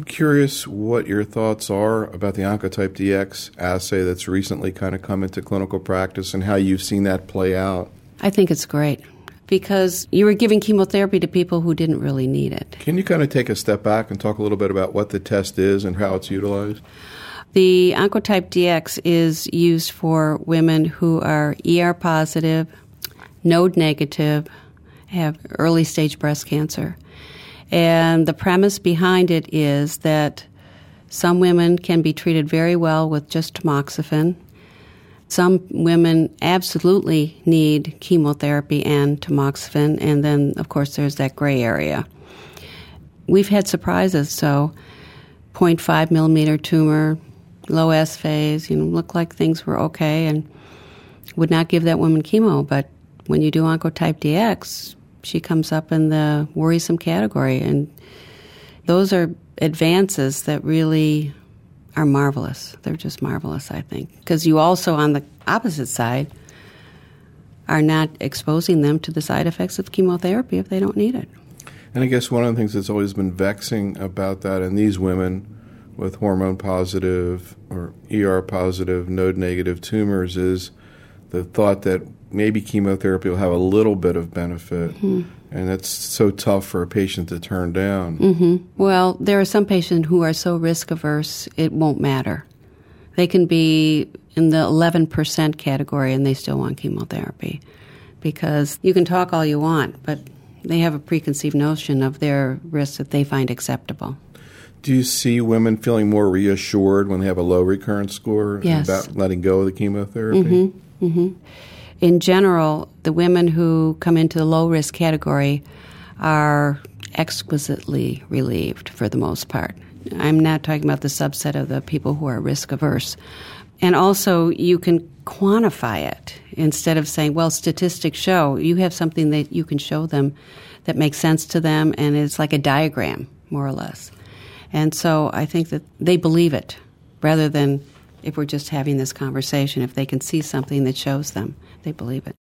curious what your thoughts are about the Oncotype DX assay that's recently kind of come into clinical practice and how you've seen that play out. I think it's great because you were giving chemotherapy to people who didn't really need it. Can you kind of take a step back and talk a little bit about what the test is and how it's utilized? The Oncotype DX is used for women who are ER positive, node negative, have early stage breast cancer. And the premise behind it is that some women can be treated very well with just tamoxifen. Some women absolutely need chemotherapy and tamoxifen, and then, of course, there's that gray area. We've had surprises, so 0.5 millimeter tumor, low S phase, looked like things were okay and would not give that woman chemo, but when you do Oncotype DX, she comes up in the worrisome category, and those are advances that really are marvelous. They're just marvelous, I think, because you also, on the opposite side, are not exposing them to the side effects of chemotherapy if they don't need it. And I guess one of the things that's always been vexing about that in these women with hormone-positive or ER-positive, node-negative tumors is the thought that maybe chemotherapy will have a little bit of benefit, and that's so tough for a patient to turn down. Well, there are some patients who are so risk-averse it won't matter. They can be in the 11% category and they still want chemotherapy because you can talk all you want, but they have a preconceived notion of their risk that they find acceptable. Do you see women feeling more reassured when they have a low recurrence score about letting go of the chemotherapy? In general, the women who come into the low-risk category are exquisitely relieved for the most part. I'm not talking about the subset of the people who are risk-averse. And also, you can quantify it instead of saying, well, statistics show. You have something that you can show them that makes sense to them, and it's like a diagram, more or less. And so I think that they believe it rather than if we're just having this conversation. If they can see something that shows them, they believe it.